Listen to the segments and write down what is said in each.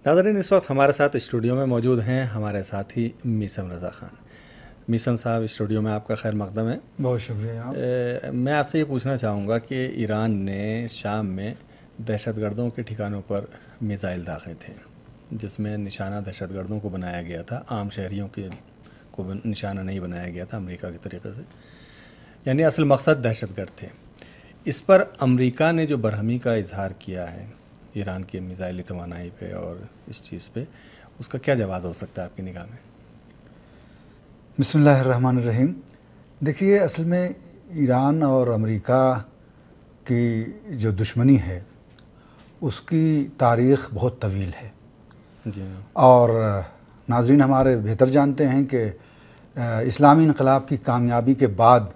नाज़रीन, इस वक्त हमारे साथ स्टूडियो में मौजूद हैं हमारे साथी मीसम रज़ा ख़ान। मीसम साहब, स्टूडियो में आपका खैर मक़दम है। बहुत शुक्रिया। मैं आपसे ये पूछना चाहूँगा कि ईरान ने शाम में दहशतगर्दों के ठिकानों पर मिसाइल दागे थे, जिसमें निशाना दहशतगर्दों को बनाया गया था, आम शहरियों के को निशाना नहीं बनाया गया था अमेरिका के तरीक़े से, यानी असल मकसद दहशतगर्द थे। इस पर अमेरिका ने जो बरहमी का इजहार किया है ईरान की मिसाइली तवानाई पे और इस चीज़ पे, उसका क्या जवाब हो सकता है आपकी निगाह में? बिस्मिल्लाहिर्रहमानिर्रहीम। देखिए, असल में ईरान और अमेरिका की जो दुश्मनी है उसकी तारीख़ बहुत तवील है जी। और नाज़रीन हमारे बेहतर जानते हैं कि इस्लामी इनक़लाब की कामयाबी के बाद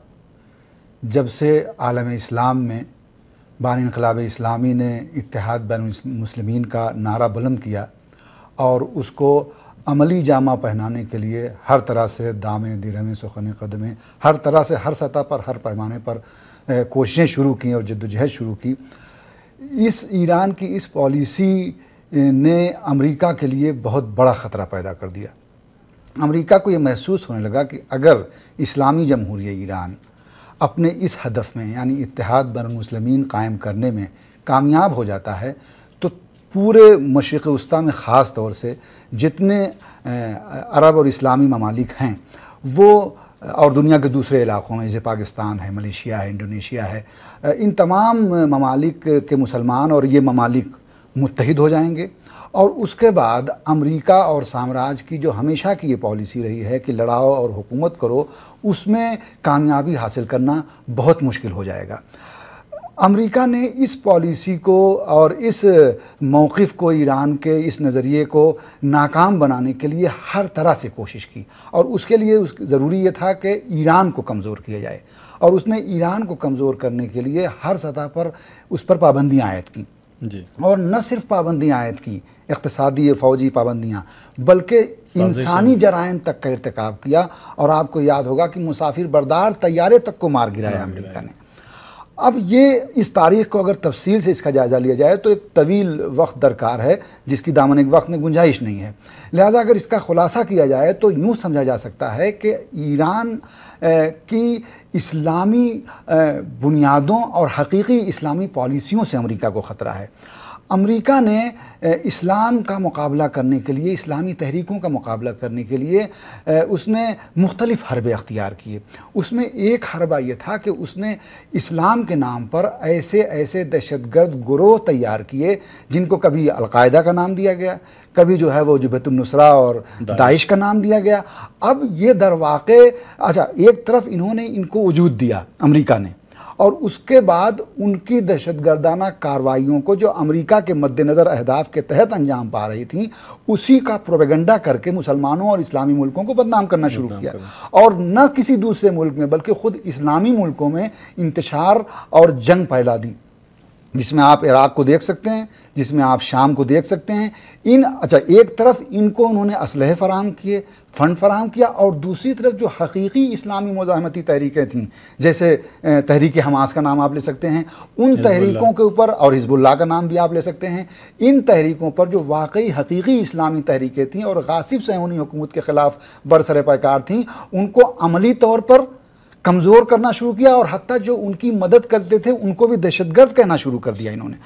जब से आलम इस्लाम में बानी इनक़लाब इस्लामी ने इत्तेहाद बैन मुस्लिमीन का नारा बुलंद किया और उसको अमली जामा पहनाने के लिए हर तरह से दामे दिरहमें सुखने कदमें हर तरह से हर सतह पर हर पैमाने पर कोशिशें शुरू की और जद्दोजहद शुरू की। इस ईरान की इस पॉलिसी ने अमेरिका के लिए बहुत बड़ा ख़तरा पैदा कर दिया। अमेरिका को ये महसूस होने लगा कि अगर इस्लामी जमहूरियत ईरान अपने इस हदफ में यानी इत्तेहाद बैन मुस्लिमीन कायम करने में कामयाब हो जाता है तो पूरे मशरिक़ वस्ता में ख़ास तौर से जितने अरब और इस्लामी ममालिक हैं वो और दुनिया के दूसरे इलाक़ों में जैसे पाकिस्तान है, मलेशिया है, इंडोनेशिया है, इन तमाम ममालिक के मुसलमान और ये ममालिक मुत्तहिद हो जाएंगे और उसके बाद अमेरिका और साम्राज्य की जो हमेशा की ये पॉलिसी रही है कि लड़ाओ और हुकूमत करो, उसमें कामयाबी हासिल करना बहुत मुश्किल हो जाएगा। अमेरिका ने इस पॉलिसी को और इस मौक़िफ़ को, ईरान के इस नज़रिए को नाकाम बनाने के लिए हर तरह से कोशिश की और उसके लिए ज़रूरी ये था कि ईरान को कमज़ोर किया जाए और उसने ईरान को कमज़ोर करने के लिए हर सतह पर उस पर पाबंदियाँ आयद की जी। और न सिर्फ पाबंदियाँ आयद की, इक़्तिसादी फ़ौजी पाबंदियाँ, बल्कि इंसानी जराइम तक का इर्तिकाब किया और आपको याद होगा कि मुसाफिर बरदार तैयारे तक को मार गिराया अमेरिका ने। अब ये इस तारीख़ को अगर तफसील से इसका जायज़ा लिया जाए तो एक तवील वक्त दरकार है जिसकी दामन एक वक्त में गुंजाइश नहीं है। लिहाजा अगर इसका ख़ुलासा किया जाए तो यूँ समझा जा सकता है कि ईरान की इस्लामी बुनियादों और हकीकी इस्लामी पॉलिसियों से अमेरिका को ख़तरा है। अमेरिका ने इस्लाम का मुकाबला करने के लिए, इस्लामी तहरीकों का मुकाबला करने के लिए उसने मुख्तलिफ़ हरबे अख्तियार किए। उसमें एक हरबा ये था कि उसने इस्लाम के नाम पर ऐसे ऐसे दहशतगर्द गिरोह तैयार किए जिनको कभी अलकायदा का नाम दिया गया, कभी जो है वो जबहतुन नुसरा और दाइश का नाम दिया गया। अब ये दरवाक़े एक तरफ इन्होंने इनको वजूद दिया अमेरिका ने और उसके बाद उनकी दहशतगर्दाना कार्रवाइयों को जो अमेरिका के मद्देनज़र अहदाफ के तहत अंजाम पा रही थी उसी का प्रोपेगेंडा करके मुसलमानों और इस्लामी मुल्कों को बदनाम करना शुरू किया और न किसी दूसरे मुल्क में बल्कि ख़ुद इस्लामी मुल्कों में इंतशार और जंग फैला दी, जिसमें आप इराक़ को देख सकते हैं, जिसमें आप शाम को देख सकते हैं। एक तरफ इनको उन्होंने असलहे फराहम किए, फ़ंड फराहम किया और दूसरी तरफ जो हकीकी इस्लामी मुज़ाहमती तहरीकें थीं जैसे तहरीक हमास का नाम आप ले सकते हैं, उन तहरीकों के ऊपर और हिज़्बुल्लाह का नाम भी आप ले सकते हैं, इन तहरीकों पर जो वाकई हकीकी इस्लामी तहरीकें थीं और गासिब सहूनी हुकूमत के ख़िलाफ़ बरसर पैकार थीं, उनको अमली तौर पर कमज़ोर करना शुरू किया और हत्ता जो उनकी मदद करते थे उनको भी दहशतगर्द कहना शुरू कर दिया इन्होंने।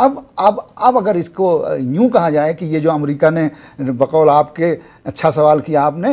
अब अगर इसको यूँ कहा जाए कि ये जो अमेरिका ने बकौल आपके अच्छा सवाल किया आपने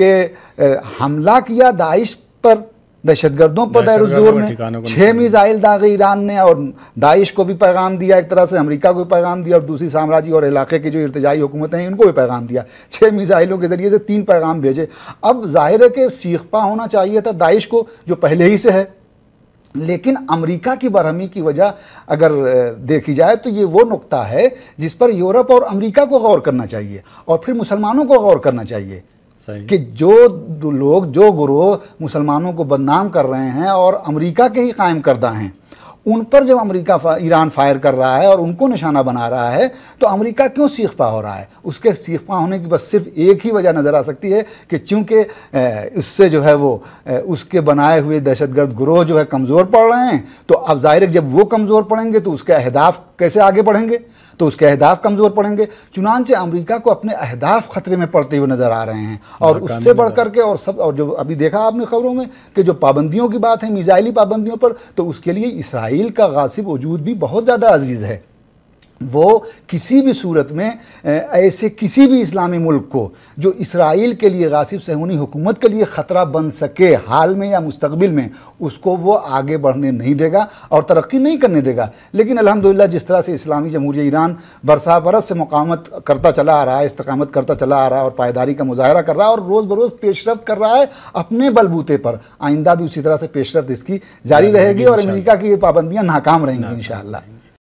कि हमला किया दाइश पर, दहशतगर्दों पर दैर-उज़-ज़ोर में 6 मिसाइल दागे ईरान ने और दाइश को भी पैगाम दिया, एक तरह से अमेरिका को भी पैगाम दिया और दूसरी साम्राज्य और इलाके की जो इर्तिजाई हुकूमतें हैं इनको भी पैगाम दिया। 6 मिसाइलों के ज़रिए से 3 पैगाम भेजे। अब ज़ाहिर है कि सीखपा होना चाहिए था दाइश को जो पहले ही से है, लेकिन अमेरिका की बरहमी की वजह अगर देखी जाए तो ये वो नुक्ता है जिस पर यूरोप और अमेरिका को गौर करना चाहिए और फिर मुसलमानों को गौर करना चाहिए कि जो लोग, जो गिरोह मुसलमानों को बदनाम कर रहे हैं और अमेरिका के ही कायम करदा हैं, उन पर जब ईरान फायर कर रहा है और उनको निशाना बना रहा है तो अमेरिका क्यों सीखपा हो रहा है? उसके सीखपा होने की बस सिर्फ एक ही वजह नज़र आ सकती है कि चूँकि उससे जो है वो उसके बनाए हुए दहशतगर्द गिरोह जो है कमज़ोर पड़ रहे हैं, तो अब ज़ाहिर है जब वो कमज़ोर पड़ेंगे तो उसके अहदाफ कैसे आगे बढ़ेंगे। तो उसके अहदाफ कमज़ोर पड़ेंगे। चुनांचे अमेरिका को अपने अहदाफ खतरे में पड़ते हुए नज़र आ रहे हैं। और उससे बढ़ करके और जो अभी देखा आपने खबरों में कि जो पाबंदियों की बात है, मिसाइली पाबंदियों पर, तो उसके लिए इसराइल का गासिब वजूद भी बहुत ज़्यादा अजीज़ है। वो किसी भी सूरत में ऐसे किसी भी इस्लामी मुल्क को जो इसराइल के लिए, गासिब सहूनी हुकूमत के लिए ख़तरा बन सके हाल में या मुस्तकबिल में, उसको वो आगे बढ़ने नहीं देगा और तरक्की नहीं करने देगा। लेकिन अल्हम्दुलिल्लाह जिस तरह से इस्लामी जमहूरियत ईरान बरसा बरस से मुकावमत करता चला आ रहा है, इस्तकामत करता चला आ रहा है और पायदारी का मुजाहरा कर रहा है और रोज़ बरोज़ पेशरफ्त कर रहा है अपने बलबूते पर, आइंदा भी उसी तरह से पेशरफ्त इसकी जारी रहेगी और अमेरिका की ये पाबंदियाँ नाकाम रहेंगी इंशाअल्लाह।